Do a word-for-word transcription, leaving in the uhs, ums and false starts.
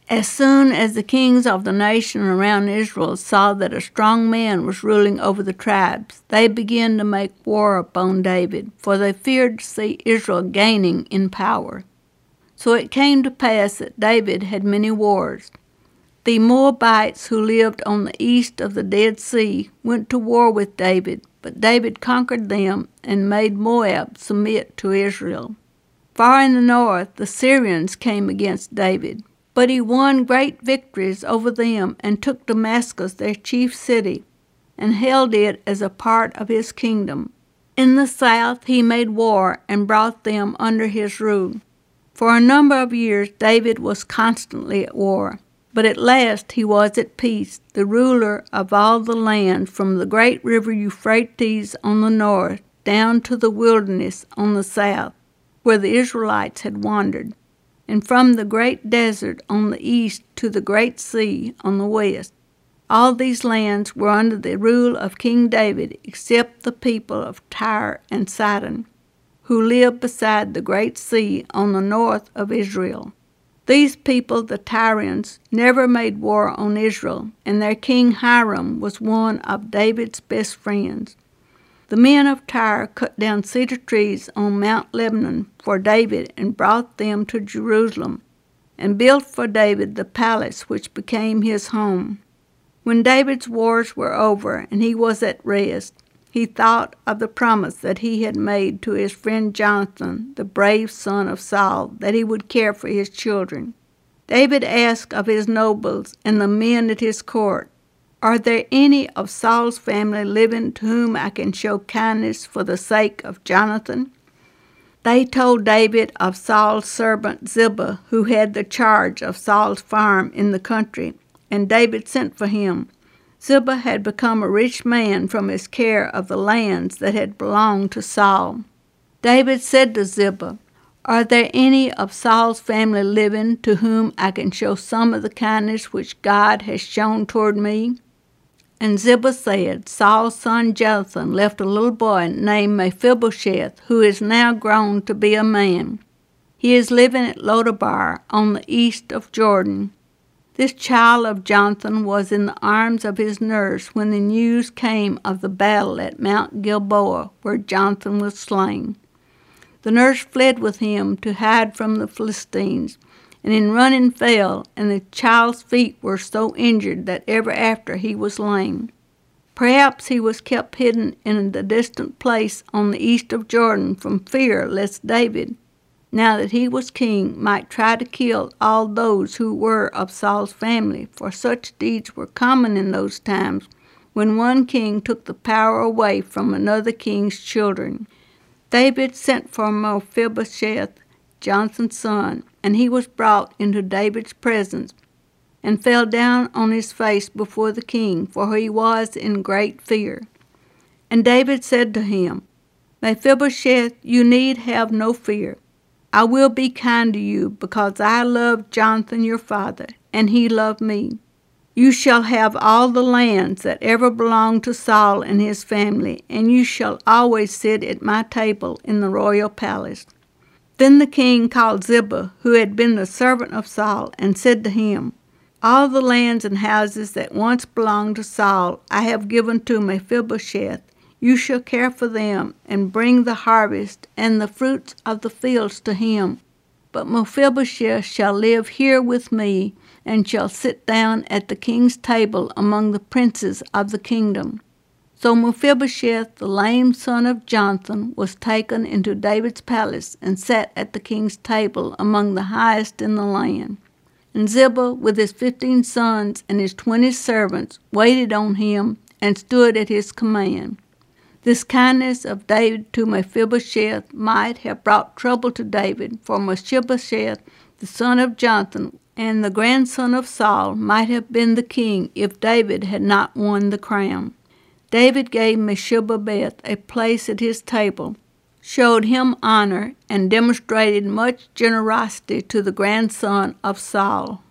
As soon as the kings of the nation around Israel saw that a strong man was ruling over the tribes, they began to make war upon David, for they feared to see Israel gaining in power. So it came to pass that David had many wars. The Moabites who lived on the east of the Dead Sea went to war with David, but David conquered them and made Moab submit to Israel. Far in the north, the Syrians came against David, but he won great victories over them and took Damascus, their chief city, and held it as a part of his kingdom. In the south he made war and brought them under his rule. For a number of years David was constantly at war, but at last he was at peace, the ruler of all the land from the great river Euphrates on the north down to the wilderness on the south, where the Israelites had wandered, and from the great desert on the east to the great sea on the west. All these lands were under the rule of King David, except the people of Tyre and Sidon, who lived beside the great sea on the north of Israel. These people, the Tyrians, never made war on Israel, and their king Hiram was one of David's best friends. The men of Tyre cut down cedar trees on Mount Lebanon for David and brought them to Jerusalem, and built for David the palace which became his home. When David's wars were over and he was at rest, he thought of the promise that he had made to his friend Jonathan, the brave son of Saul, that he would care for his children. David asked of his nobles and the men at his court, "Are there any of Saul's family living to whom I can show kindness for the sake of Jonathan?" They told David of Saul's servant Ziba, who had the charge of Saul's farm in the country, and David sent for him. Ziba had become a rich man from his care of the lands that had belonged to Saul. David said to Ziba, "Are there any of Saul's family living to whom I can show some of the kindness which God has shown toward me?" And Ziba said, "Saul's son Jonathan left a little boy named Mephibosheth, who is now grown to be a man. He is living at Lodabar on the east of Jordan." This child of Jonathan was in the arms of his nurse when the news came of the battle at Mount Gilboa, where Jonathan was slain. The nurse fled with him to hide from the Philistines, and in running fell, and the child's feet were so injured that ever after he was lame. Perhaps he was kept hidden in a distant place on the east of Jordan from fear lest David, now that he was king, might try to kill all those who were of Saul's family, for such deeds were common in those times when one king took the power away from another king's children. David sent for Mephibosheth, Jonathan's son, and he was brought into David's presence, and fell down on his face before the king, for he was in great fear. And David said to him, "Mephibosheth, you need have no fear. I will be kind to you, because I love Jonathan your father, and he loved me. You shall have all the lands that ever belonged to Saul and his family, and you shall always sit at my table in the royal palace." Then the king called Ziba, who had been the servant of Saul, and said to him, "All the lands and houses that once belonged to Saul I have given to Mephibosheth. You shall care for them, and bring the harvest and the fruits of the fields to him. But Mephibosheth shall live here with me, and shall sit down at the king's table among the princes of the kingdom." So Mephibosheth, the lame son of Jonathan, was taken into David's palace, and sat at the king's table among the highest in the land. And Ziba, with his fifteen sons and his twenty servants, waited on him, and stood at his command. This kindness of David to Mephibosheth might have brought trouble to David, for Mephibosheth, the son of Jonathan, and the grandson of Saul, might have been the king if David had not won the crown. David gave Mephibosheth a place at his table, showed him honor, and demonstrated much generosity to the grandson of Saul.